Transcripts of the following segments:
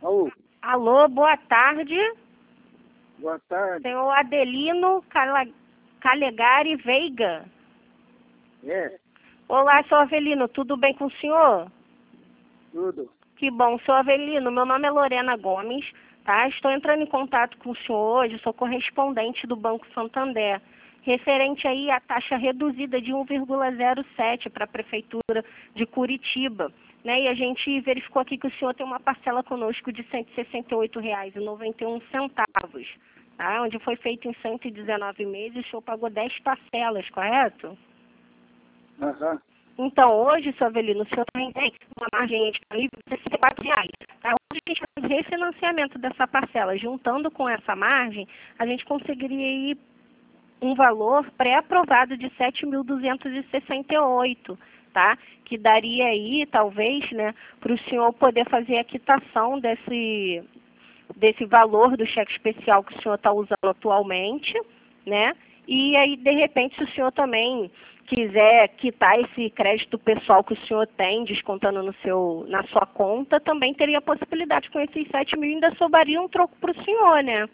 Alô, Alô, boa tarde. boa tarde. Senhor Adelino Calegari Veiga. É, Olá, senhor Avelino, tudo bem com o senhor? tudo. Que bom, senhor Avelino, meu nome é Lorena Gomes, tá? Estou entrando em contato com o senhor hoje, sou correspondente do Banco Santander, referente aí à taxa reduzida de 1,07 para a Prefeitura de Curitiba, né? E a gente verificou aqui que o senhor tem uma parcela conosco de R$ 168,91, tá? Onde foi feito em 119 meses, o senhor pagou 10 parcelas, correto? Aham. Então, hoje, seu Avelino, o senhor também tem uma margem disponível de R$ 64. Tá? Hoje a gente faz o refinanciamento dessa parcela. Juntando com essa margem, a gente conseguiria ir um valor pré-aprovado de R$ 7.268, tá? Que daria aí, talvez, né, para o senhor poder fazer a quitação desse valor do cheque especial que o senhor está usando atualmente, né? E aí, de repente, se o senhor também quiser quitar esse crédito pessoal que o senhor tem, descontando na sua conta, também teria a possibilidade com esses 7 mil, ainda sobraria um troco para o senhor, né?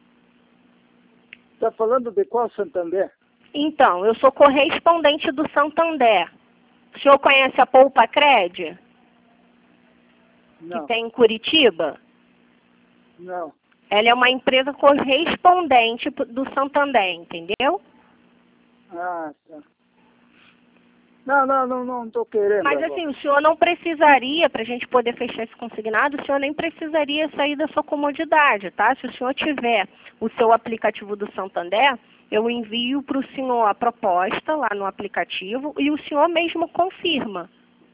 Tá falando de qual Santander? Então, eu sou correspondente do Santander. O senhor conhece a Poupa Cred, que Não, tem em Curitiba? não. Ela é uma empresa correspondente do Santander, entendeu? Ah, tá. Não tô querendo Mas agora. assim, o senhor não precisaria, para a gente poder fechar esse consignado, o senhor nem precisaria sair da sua comodidade, tá? Se o senhor tiver o seu aplicativo do Santander, eu envio para o senhor a proposta lá no aplicativo e o senhor mesmo confirma.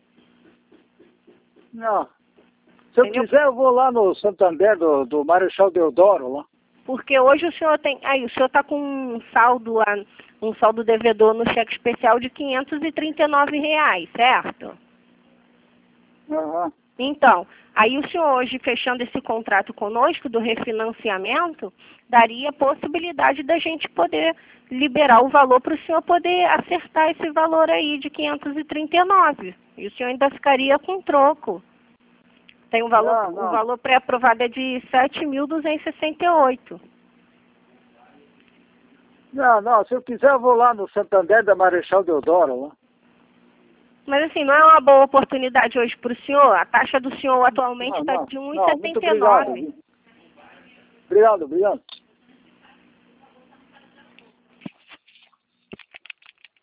Não. Se eu Entendeu? quiser, eu vou lá no Santander do Marechal Deodoro, lá. Porque hoje o senhor tem. Aí, o senhor está com um saldo devedor no cheque especial de R$ 539, certo? Aham. Então, aí o senhor hoje, fechando esse contrato conosco do refinanciamento, daria a possibilidade da gente poder liberar o valor para o senhor poder acertar esse valor aí de 539. E o senhor ainda ficaria com troco. Tem um valor, Não. o valor pré-aprovado é de R$ 7.268. Não. Se eu quiser, eu vou lá no Santander da Marechal Deodoro, lá. Mas assim, não é uma boa oportunidade hoje para o senhor? A taxa do senhor atualmente está de Não, muito obrigado. 1,79. Obrigado.